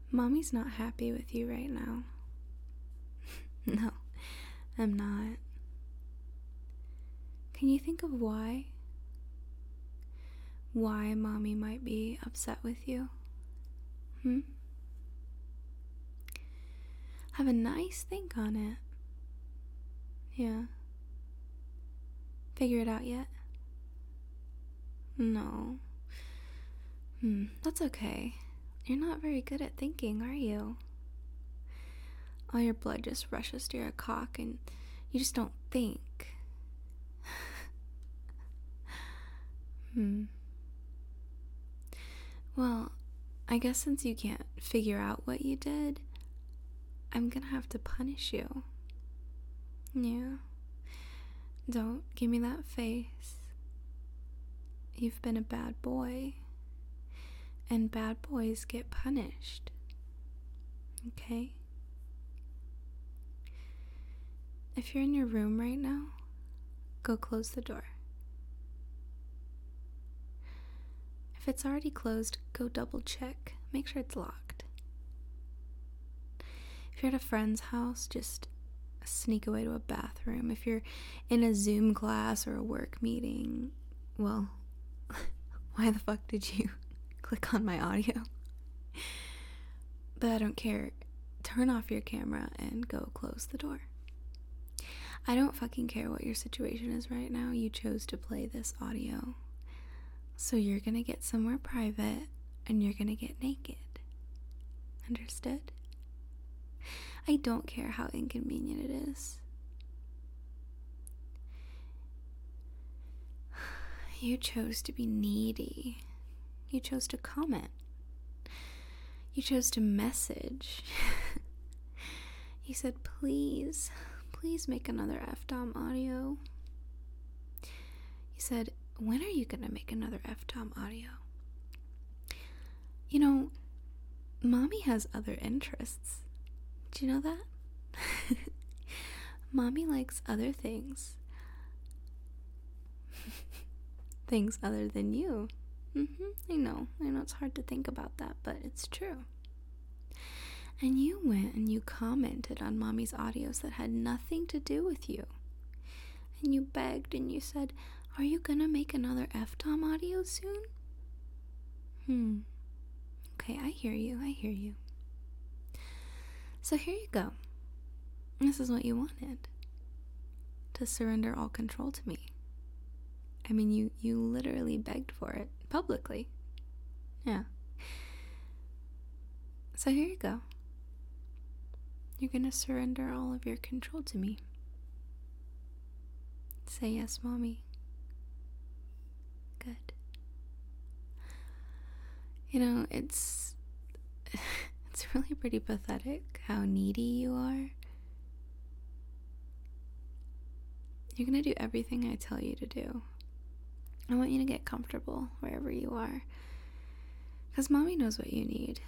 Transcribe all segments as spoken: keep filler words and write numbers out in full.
Mommy's not happy with you right now. No, I'm not. Can you think of why? Why Mommy might be upset with you? Hmm? Have a nice think on it. Yeah. Figure it out yet? No. Hmm, that's okay. You're not very good at thinking, are you? All your blood just rushes to your cock and you just don't think. Hmm. Well, I guess since you can't figure out what you did, I'm gonna have to punish you. Yeah. Don't give me that face. You've been a bad boy. And bad boys get punished. Okay? If you're in your room right now, go close the door. If it's already closed, go double check. Make sure it's locked. If you're at a friend's house, just sneak away to a bathroom. If you're in a Zoom class or a work meeting, well, why the fuck did you click on my audio? But I don't care. Turn off your camera and go close the door. I don't fucking care what your situation is right now. You chose to play this audio. So you're gonna get somewhere private and you're gonna get naked. Understood? I don't care how inconvenient it is. You chose to be needy. You chose to comment. You chose to message. You said, please, please make another F DOM audio. You said, when are you gonna make another F DOM audio? You know, Mommy has other interests. Do you know that? Mommy likes other things. Things other than you. Mm-hmm, I know. I know it's hard to think about that, but it's true. And you went and you commented on Mommy's audios that had nothing to do with you. And you begged and you said, are you gonna make another F DOM audio soon? Hmm. Okay, I hear you, I hear you. So here you go. This is what you wanted. To surrender all control to me. I mean, you, you literally begged for it publicly. Yeah. So here you go. You're gonna surrender all of your control to me. Say yes, Mommy. Good. You know, it's it's really pretty pathetic how needy you are. You're gonna do everything I tell you to do. I want you to get comfortable wherever you are, because Mommy knows what you need.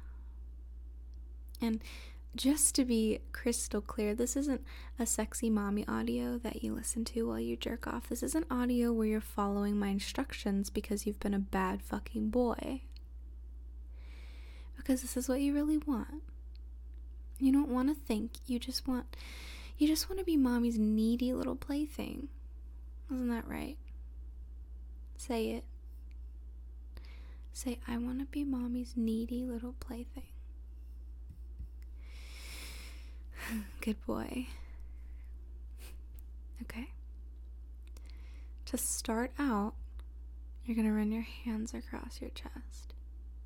And just to be crystal clear, this isn't a sexy mommy audio that you listen to while you jerk off. This is an audio where you're following my instructions because you've been a bad fucking boy. Because this is what you really want. You don't want to think, you just want you just want to be Mommy's needy little plaything. Isn't that right? Say it. Say, I want to be Mommy's needy little plaything. Good boy. Okay. To start out, you're going to run your hands across your chest.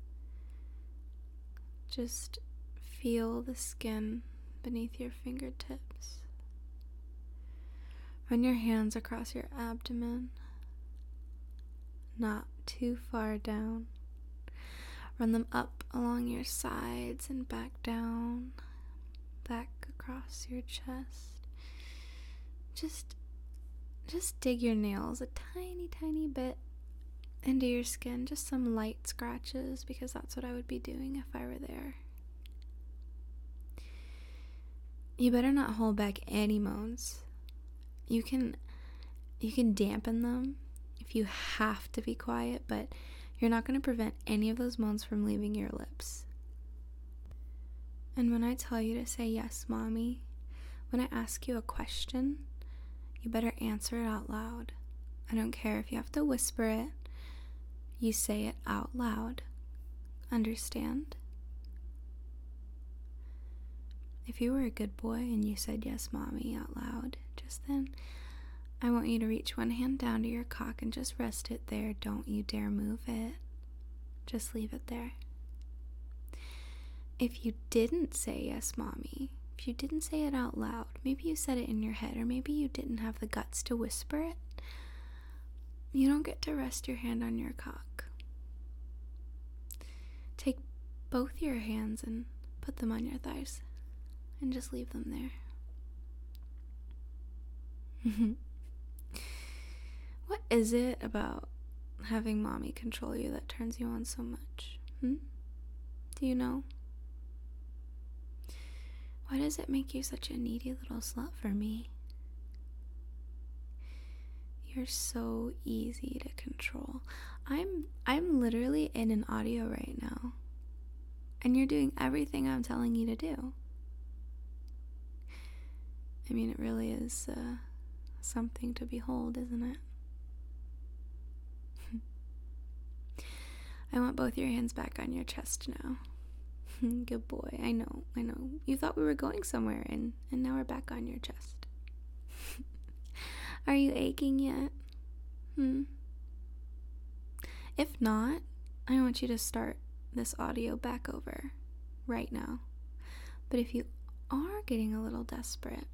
Just feel the skin beneath your fingertips. Run your hands across your abdomen. Not too far down. Run them up along your sides and back down. Back across your chest. Just, just dig your nails a tiny, tiny bit into your skin. Just some light scratches, because that's what I would be doing if I were there. You better not hold back any moans. You can, you can dampen them if you have to be quiet, but you're not going to prevent any of those moans from leaving your lips. And when I tell you to say yes, Mommy, when I ask you a question, you better answer it out loud. I don't care if you have to whisper it. You say it out loud. Understand? If you were a good boy and you said yes, Mommy, out loud, just then, I want you to reach one hand down to your cock and just rest it there. Don't you dare move it. Just leave it there. If you didn't say yes, Mommy, if you didn't say it out loud, maybe you said it in your head, or maybe you didn't have the guts to whisper it, you don't get to rest your hand on your cock. Take both your hands and put them on your thighs and just leave them there. What is it about having Mommy control you that turns you on so much? Hmm? Do you know? Why does it make you such a needy little slut for me? You're so easy to control. I'm I'm literally in an audio right now, and you're doing everything I'm telling you to do. I mean, it really is uh, something to behold, isn't it? I want both your hands back on your chest now. Good boy. I know, I know. You thought we were going somewhere, and, and now we're back on your chest. Are you aching yet? Hmm? If not, I want you to start this audio back over right now. But if you are getting a little desperate,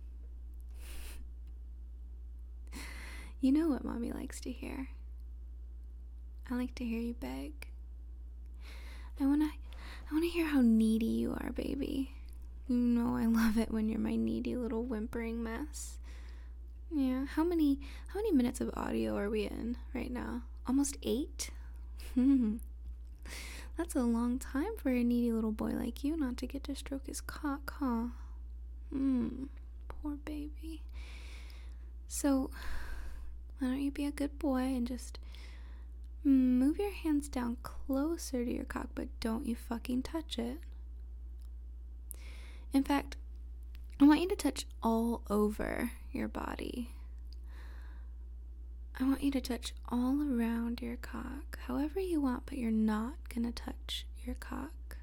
you know what Mommy likes to hear. I like to hear you beg. I wanna I wanna hear how needy you are, baby. You know I love it when you're my needy little whimpering mess. Yeah, how many how many minutes of audio are we in right now? Almost eight? Hmm. That's a long time for a needy little boy like you not to get to stroke his cock, huh? Hmm. Poor baby. So, why don't you be a good boy and just move your hands down closer to your cock, but don't you fucking touch it. In fact, I want you to touch all over your body. I want you to touch all around your cock, however you want, but you're not gonna touch your cock.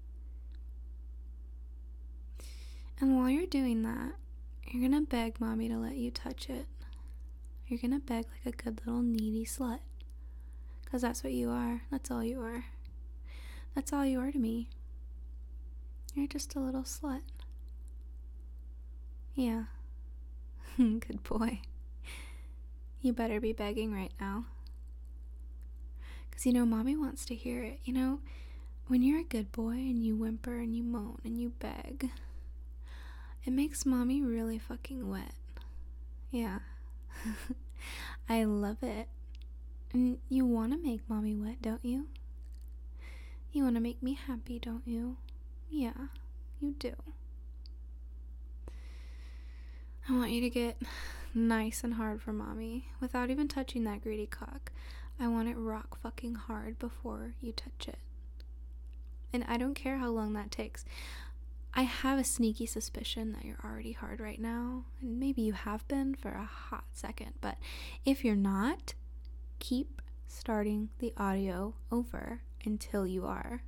And while you're doing that, you're gonna beg Mommy to let you touch it. You're gonna beg like a good little needy slut. Because that's what you are. That's all you are. That's all you are to me. You're just a little slut. Yeah. Good boy. You better be begging right now. Because, you know, Mommy wants to hear it. You know, when you're a good boy and you whimper and you moan and you beg, it makes Mommy really fucking wet. Yeah. I love it. And you want to make Mommy wet, don't you? You want to make me happy, don't you? Yeah, you do. I want you to get nice and hard for Mommy without even touching that greedy cock. I want it rock fucking hard before you touch it. And I don't care how long that takes. I have a sneaky suspicion that you're already hard right now, and maybe you have been for a hot second, but if you're not, keep starting the audio over until you are.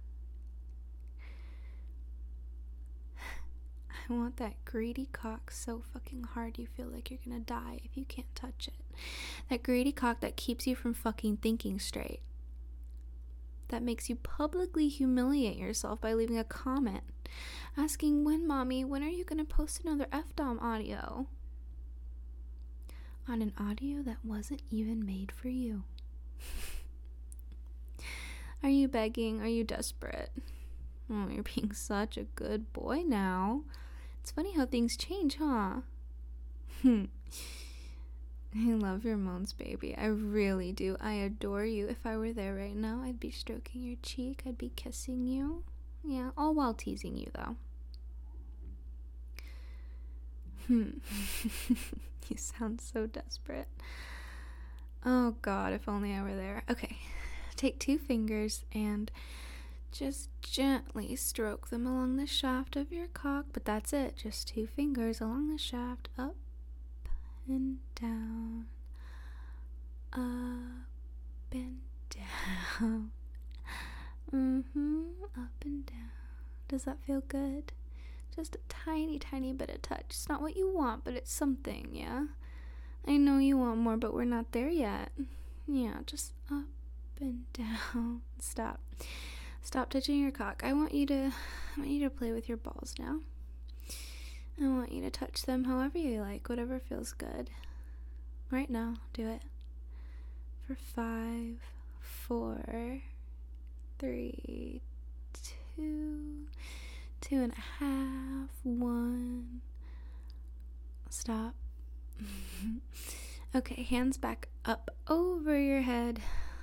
I want that greedy cock so fucking hard you feel like you're gonna die if you can't touch it. That greedy cock that keeps you from fucking thinking straight. That makes you publicly humiliate yourself by leaving a comment asking, when, Mommy, when are you gonna post another F-Dom audio? On an audio that wasn't even made for you. Are you begging? Are you desperate? Oh, you're being such a good boy now. It's funny how things change, huh? I love your moans, baby. I really do. I adore you. If I were there right now, I'd be stroking your cheek. I'd be kissing you. Yeah, all while teasing you, though. Hmm. You sound so desperate. Oh God, if only I were there. Okay, take two fingers and Just gently stroke them along the shaft of your cock, but that's it. Just two fingers along the shaft, up and down, up and down. Mm-hmm, up and down. Does that feel good? Just a tiny, tiny bit of touch. It's not what you want, but it's something, yeah? I know you want more, but we're not there yet. Yeah, just up and down. Stop. Stop touching your cock. I want you to I want you to play with your balls now. I want you to touch them however you like, whatever feels good. Right now, do it. For five, four, three, two, two and a half, one. Stop. Okay, hands back up over your head.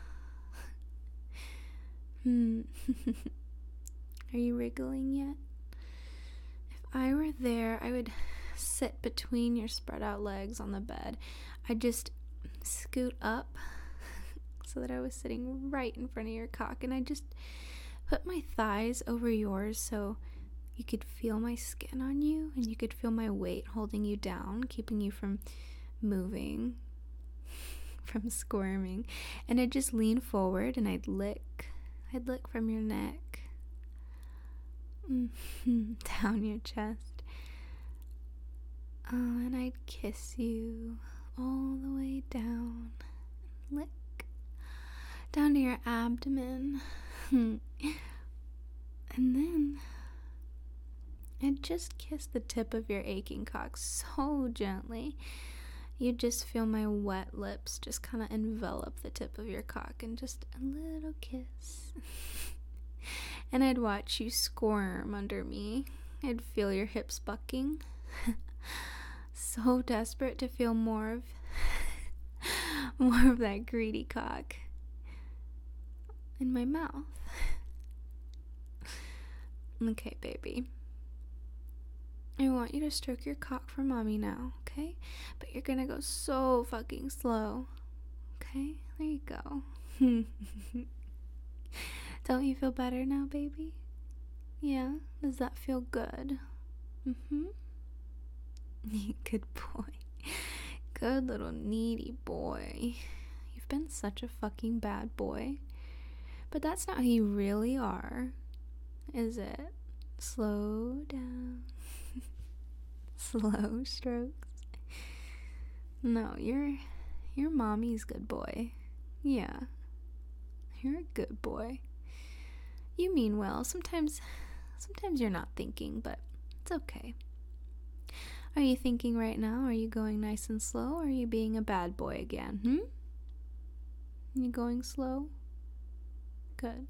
Hmm. Are you wriggling yet? If I were there, I would sit between your spread out legs on the bed. I'd just scoot up so that I was sitting right in front of your cock, and I just put my thighs over yours so you could feel my skin on you, and you could feel my weight holding you down, keeping you from moving, from squirming. And I'd just lean forward and I'd lick. I'd lick from your neck, mm-hmm, down your chest. Oh, and I'd kiss you all the way down. Lick down to your abdomen. And then I'd just kiss the tip of your aching cock so gently. You'd just feel my wet lips just kind of envelop the tip of your cock, and just a little kiss. And I'd watch you squirm under me. I'd feel your hips bucking. So desperate to feel more of more of that greedy cock in my mouth. Okay, baby. I want you to stroke your cock for mommy now, okay? But you're gonna go so fucking slow. Okay? There you go. Don't you feel better now, baby? Yeah? Does that feel good? Mm-hmm. Good boy. Good little needy boy. You've been such a fucking bad boy. But that's not who you really are, is it? Slow down. Slow strokes. No, you're you're mommy's good boy. Yeah. You're a good boy. You mean well. Sometimes sometimes you're not thinking, but it's okay. Are you thinking right now? Are you going nice and slow? Or are you being a bad boy again? Hmm? You going slow? Good.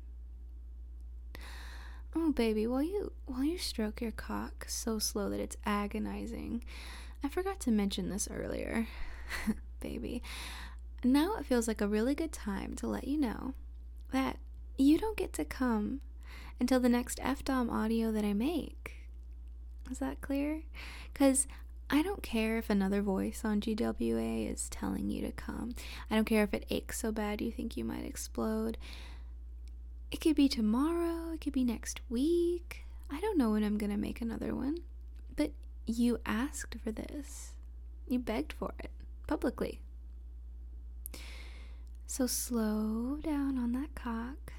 Oh, baby, while you while you stroke your cock so slow that it's agonizing, I forgot to mention this earlier, baby. Now it feels like a really good time to let you know that you don't get to come until the next F D O M audio that I make. Is that clear? Because I don't care if another voice on G W A is telling you to come. I don't care if it aches so bad you think you might explode. It could be tomorrow, it could be next week. I don't know when I'm gonna make another one. But you asked for this. You begged for it, publicly. So slow down on that cock.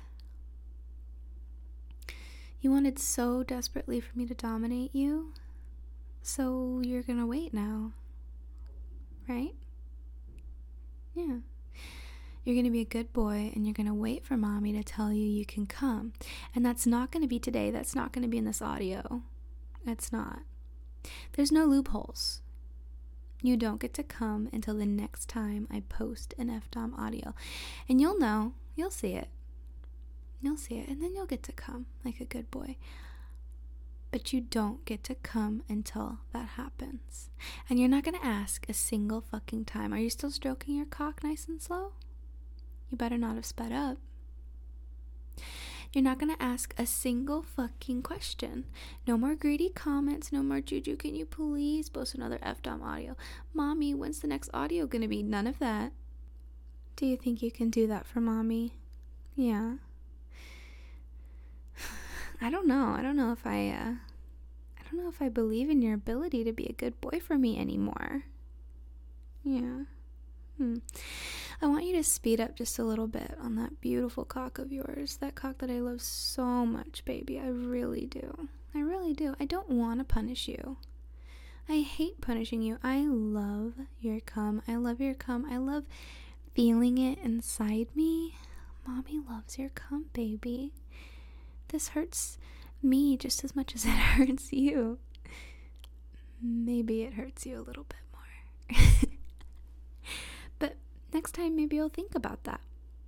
You wanted so desperately for me to dominate you, so you're gonna wait now, right? Yeah. You're going to be a good boy, and you're going to wait for mommy to tell you you can come. And that's not going to be today. That's not going to be in this audio. It's not. There's no loopholes. You don't get to come until the next time I post an F D O M audio. And you'll know. You'll see it. You'll see it. And then you'll get to come like a good boy. But you don't get to come until that happens. And you're not going to ask a single fucking time. Are you still stroking your cock nice and slow? You better not have sped up. You're not going to ask a single fucking question. No more greedy comments. No more, Juju, can you please post another F D O M audio? Mommy, when's the next audio going to be? None of that. Do you think you can do that for mommy? Yeah. I don't know. I don't know if I, uh, I don't know if I believe in your ability to be a good boy for me anymore. Yeah. Hmm. I want you to speed up just a little bit on that beautiful cock of yours. That cock that I love so much, baby. I really do. I really do. I don't want to punish you. I hate punishing you. I love your cum. I love your cum. I love feeling it inside me. Mommy loves your cum, baby. This hurts me just as much as it hurts you. Maybe it hurts you a little bit more. But next time, maybe you'll think about that.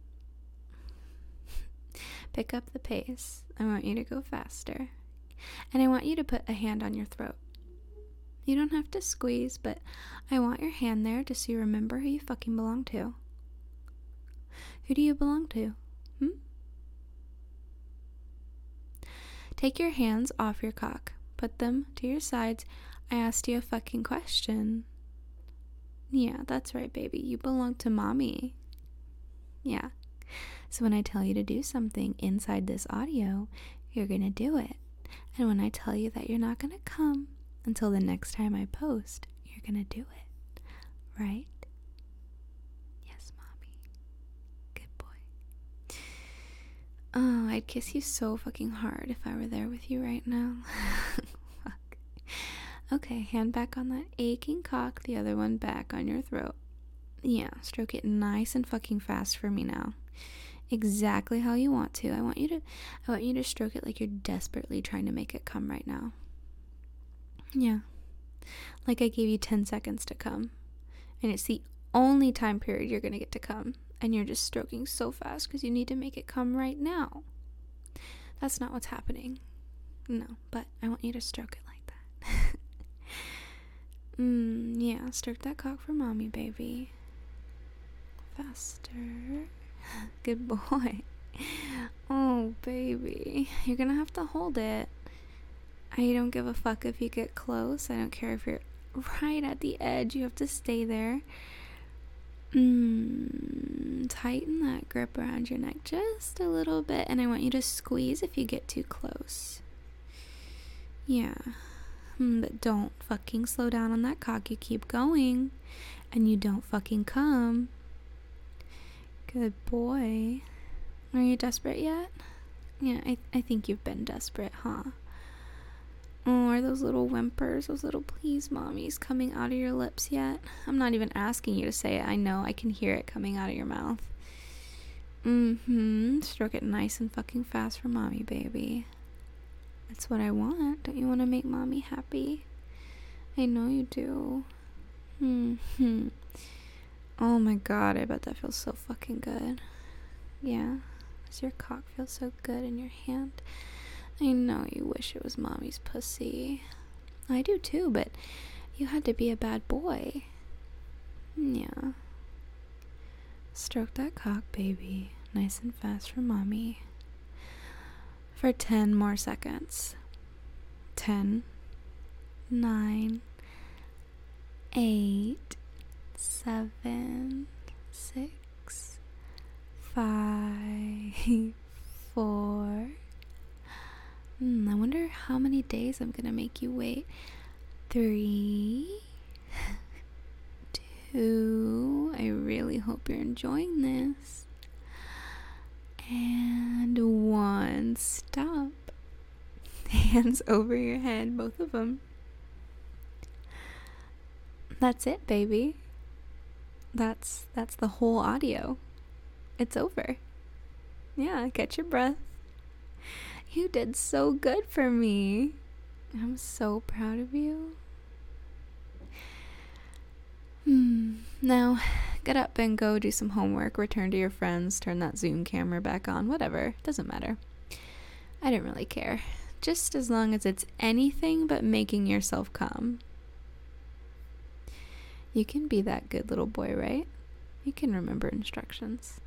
Pick up the pace. I want you to go faster. And I want you to put a hand on your throat. You don't have to squeeze, but I want your hand there just so you remember who you fucking belong to. Who do you belong to? Hmm? Take your hands off your cock. Put them to your sides. I asked you a fucking question. Yeah, that's right, baby. You belong to mommy. Yeah. So when I tell you to do something inside this audio, you're gonna do it. And when I tell you that you're not gonna come until the next time I post, you're gonna do it. Right? Yes, mommy. Good boy. Oh, I'd kiss you so fucking hard if I were there with you right now. Fuck. Okay, hand back on that aching cock, the other one back on your throat. Yeah, stroke it nice and fucking fast for me now. Exactly how you want to. I want you to I want you to stroke it like you're desperately trying to make it come right now. Yeah. Like I gave you ten seconds to come. And it's the only time period you're going to get to come. And you're just stroking so fast because you need to make it come right now. That's not what's happening. No, but I want you to stroke it like that. Mmm, yeah, stroke that cock for mommy, baby. Faster. Good boy. Oh, baby. You're gonna have to hold it. I don't give a fuck if you get close. I don't care if you're right at the edge. You have to stay there. Mmm. Tighten that grip around your neck just a little bit. And I want you to squeeze if you get too close. Yeah. Mm, but don't fucking slow down on that cock. You keep going. And you don't fucking come. Good boy. Are you desperate yet? Yeah, I, I think you've been desperate, huh? Oh, are those little whimpers, those little please mommies coming out of your lips yet? I'm not even asking you to say it. I know. I can hear it coming out of your mouth. Mm-hmm. Stroke it nice and fucking fast for mommy, baby. That's what I want. Don't you want to make mommy happy? I know you do. Mm-hmm. Oh my god, I bet that feels so fucking good. Yeah, does your cock feel so good in your hand? I know you wish it was mommy's pussy. I do too, but you had to be a bad boy. Yeah. Stroke that cock, baby. Nice and fast for mommy. For ten more seconds. Ten. Nine. Eight. Seven, six, five, four. Mm, I wonder how many days I'm gonna make you wait. Three, two. I really hope you're enjoying this. And one. Stop. Hands over your head, both of them. That's it, baby. That's that's the whole audio. It's over. Yeah, catch your breath. You did so good for me. I'm so proud of you. Hmm. Now, get up and go do some homework, return to your friends, turn that Zoom camera back on, whatever. Doesn't matter. I don't really care. Just as long as it's anything but making yourself come. You can be that good little boy, right? You can remember instructions.